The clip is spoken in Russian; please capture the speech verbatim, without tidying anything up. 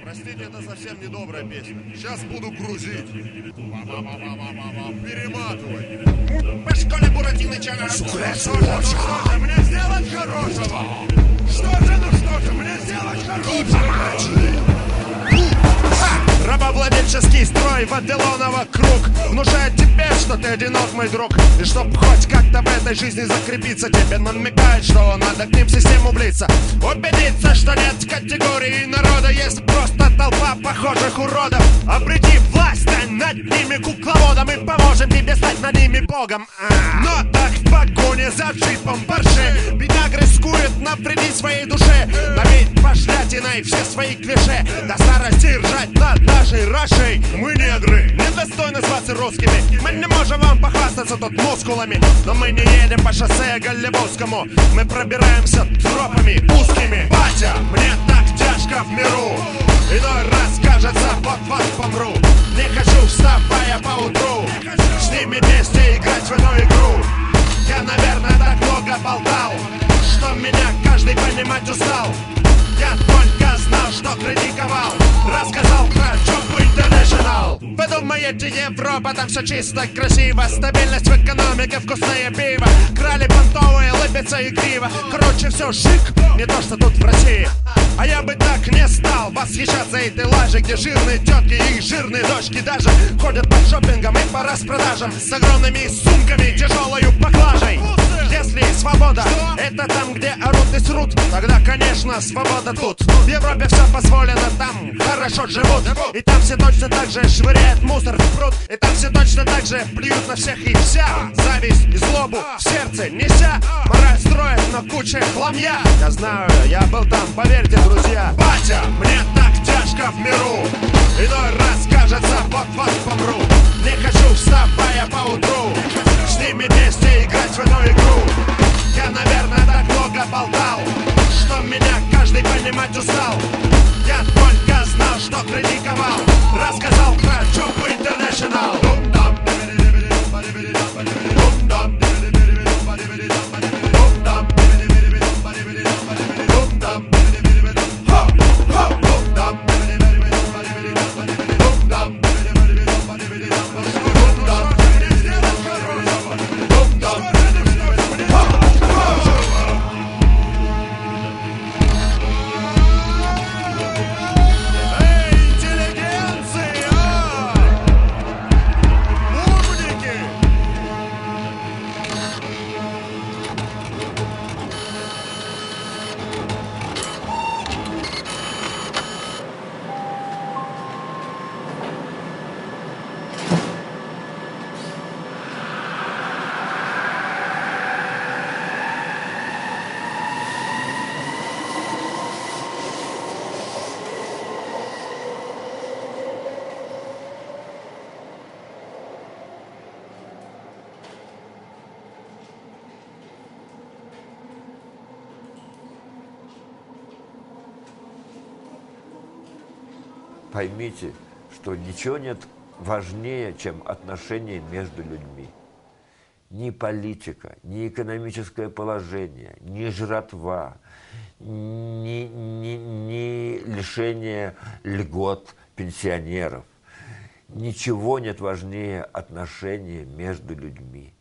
Простите, это совсем недобрая песня. Сейчас буду грузить. Перематывай. По школе Буратиныча. Что же, ну что же мне сделать хорошего? Что же, ну что же мне сделать хорошего? Рабовладельческий строй Вавилонова круг внушает тебе, что ты одинок, мой друг. И чтоб хоть как-то в этой жизни закрепиться, тебе намекает, что надо к ним в систему влиться. Убедиться, что нет категории народа, есть просто толпа похожих уродов. Обрети власть, стань над ними кукловодом, и поможем тебе стать над ними богом. А-а-а. Но так в погоне за джипом Порше бедняк рискует навредить своей душе, набить пошлятиной все свои клише, до старости ржать над нашей Рашей. Мы негры, недостойны зваться русскими. Мы не можем вам похвастаться тут мускулами, но мы не едем по шоссе Голливудскому. Мы пробираемся тропами узкими. Батя, мне так тяжко в миру, иной раз кажется, вот-вот помру. Не хочу, вставая поутру, с ними вместе играть в эту игру. Я, наверное, так много болтал, что меня каждый понимать устал. Я только знал, что критиковал, рассказал про Джопу Интернешнл. Вы думаете, Европа, там все чисто, красиво, стабильность в экономике, вкусное пиво, крали понтовые, лыбятся игриво. Короче, все шик, не то что тут в России. А я бы так не стал восхищаться этой лажей, где жирные тетки и жирные дочки даже ходят по шопингам и по распродажам с огромными сумками, тяжелою поклажей. Если свобода — это там, где орут и срут, тогда, конечно, свобода тут. В Европе все позволено, там хорошо живут, и там все точно так же швыряют мусор в пруд, и там все точно так же плюют на всех и вся. Зависть и злобу в сердце неся, мораль строит на куче хламья. Я знаю, я был там, поверьте, друзья. Батя, мне так тяжко в миру, иной раз кажется, вот-вот помру. Не хочу, вставая поутру, с ними вместе играть в эту игру. Я, наверное, так много болтал, что меня каждый понимать устал. Я только знал, что критиковал, рассказал про Джопу Интернешнл. Поймите, что ничего нет важнее, чем отношения между людьми. Ни политика, ни экономическое положение, ни жратва, ни, ни, ни лишение льгот пенсионеров. Ничего нет важнее отношения между людьми.